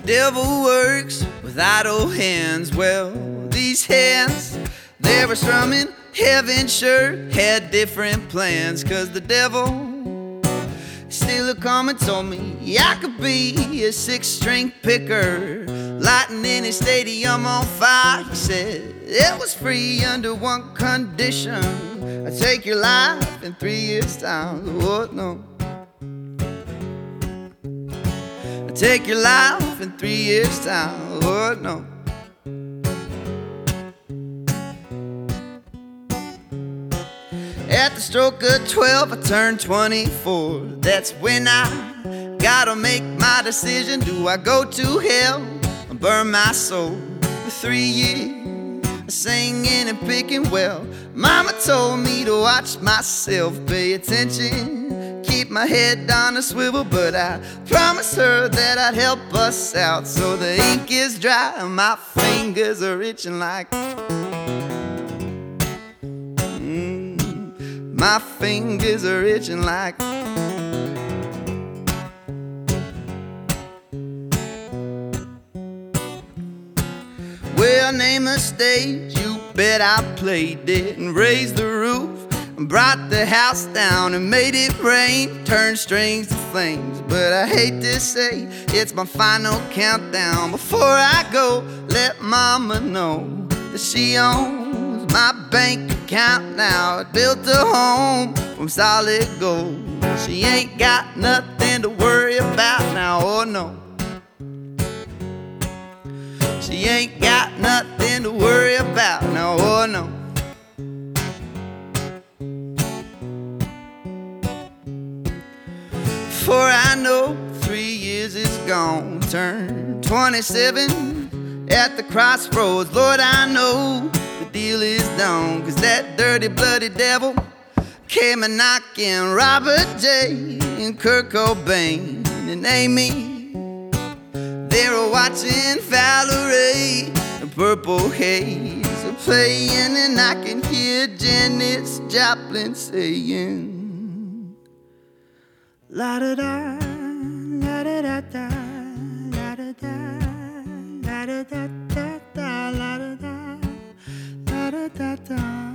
devil works with idle hands. Well, these hands, they were strumming. Heaven sure had different plans, 'cause the devil still come and told me I could be a six-string picker, lighting any stadium on fire. He said it was free under one condition: I take your life in 3 years' time. Oh no, I take your life in 3 years' time. Oh no. At the stroke of 12, I turned 24. That's when I gotta make my decision. Do I go to hell and burn my soul? For 3 years, singing and picking well. Mama told me to watch myself, pay attention, keep my head on a swivel. But I promised her that I'd help us out. So the ink is dry and my fingers are itching like my fingers are itching like. Well, name a stage, you bet I played it, and raised the roof and brought the house down and made it rain, turned strings to flames. But I hate to say it's my final countdown. Before I go, let mama know that she owns my bank account now. I built a home from solid gold. She ain't got nothing to worry about now. Oh no, she ain't got nothing to worry about now. Oh no. Before I know, 3 years is gone. Turn 27 at the crossroads. Lord, I know the deal is done, 'cause that dirty, bloody devil came a knocking. Robert J. and Kurt Cobain and Amy, they were watching Valerie and Purple Haze playing, and I can hear Janis Joplin saying la da da, la da da da, la da da, la da da da, la da da, la da da da.